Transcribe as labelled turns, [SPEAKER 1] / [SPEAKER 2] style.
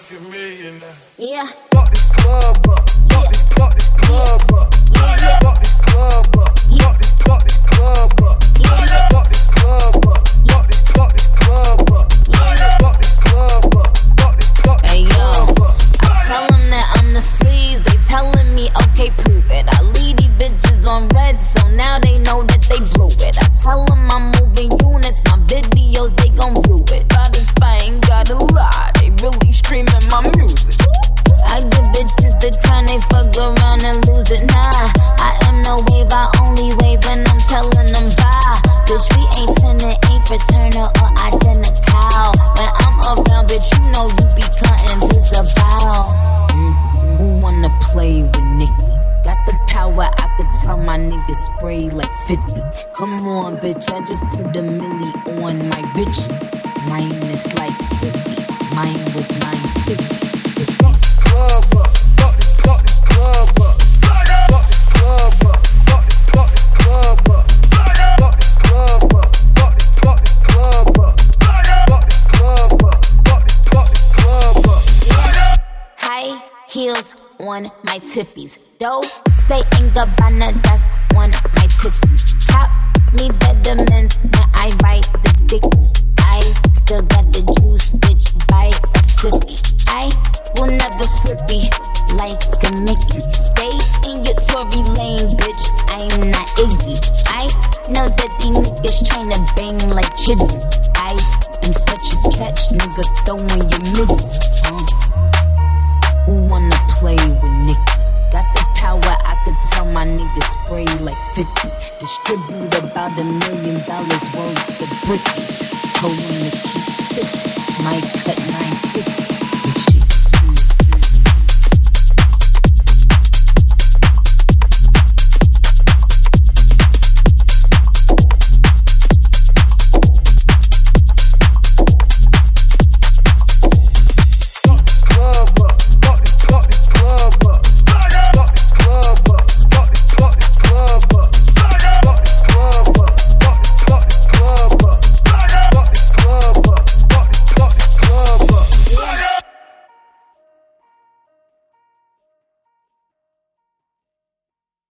[SPEAKER 1] Yeah.
[SPEAKER 2] Fuck this club up. Fuck this club up. Fuck this club up. Fuck this club up. Fuck this club up. Fuck this club up. Fuck this club up.
[SPEAKER 1] Hey yo, I tell them that I'm the sleaze. They telling me, okay, prove it. I lead these bitches on red, so now they know that they blew it. I tell them I'm moving units, my videos, they gon' view it. Spotify ain't gotta lie, they really streaming my music. I give bitches the kind they fuck around and lose it. Nah, I am no wave, I only wave when I'm telling them bye. Bitch, we ain't twinning, ain't fraternal or identical. When I'm around, bitch, you know you be cutting visible. Who wanna play with Nicki? Got the power, I could tell my niggas spray like 50. Come on, bitch, I just put a milli on my Richie. Mine is like 50, mine was 950.
[SPEAKER 2] Club up. Fuck this club up. Fuck this club up. Fuck this club up. Fuck this club up. Fuck this club up. Fuck this club up. Fuck this club up.
[SPEAKER 1] High heels on my tippies. Dope say ain't Gabbana, that's on my titties. Top me vitamins when I write the dicky. I still got the juice, bitch, by a sippy. I will never slippy like a Mickey. Stay in your Tory lane, bitch, I'm not Iggy. I know that these niggas tryna bang like Chitty. I am such a catch, nigga, throwing your middle. Who wanna play with Nicki? Got the power, I could tell my niggas spray like 50. Distribute about $1 million worth of brickies. Told them to keep 50. Might cut 950.